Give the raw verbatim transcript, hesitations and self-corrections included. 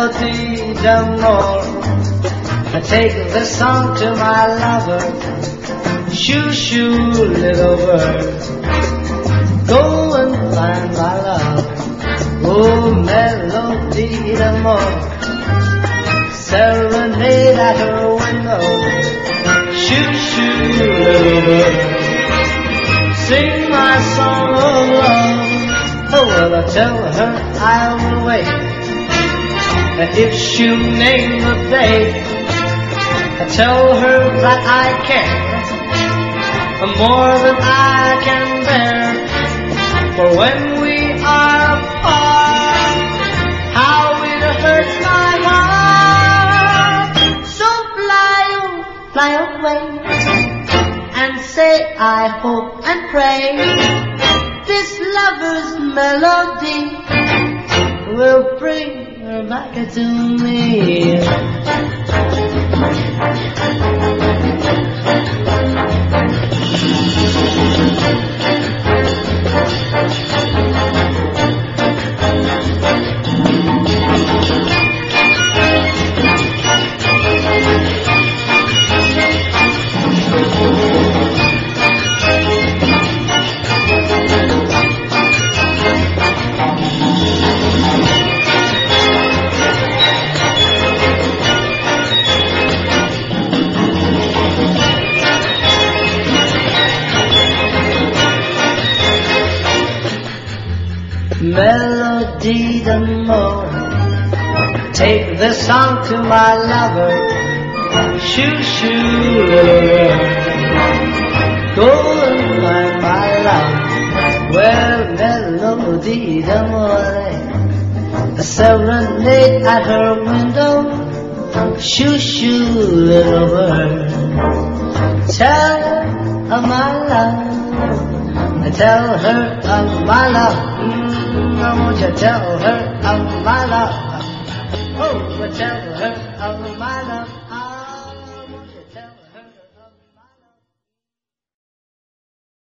melody d'amour. I take this song to my lover. Shoo, shoo, little bird, go and find my love. Oh, melody d'amour, serenade at her window. Shoo, shoo, little bird, sing my song of love. Oh, well, I tell her I will wait, and if she'll name the date, I tell her that I care more than I can bear. For when we are apart, how it hurts my heart. So fly, oh, fly away, and say I hope and pray this lover's melody will bring her back to me. Melody d'amour, take this song to my lover. Shoo, shoo, little bird, go and find my love. Well, melody d'amour, a serenade at her window. Shoo, shoo, little bird, tell her of my love. Tell her of my love. Mm, won't you tell her of my love? Oh, tell her of my love.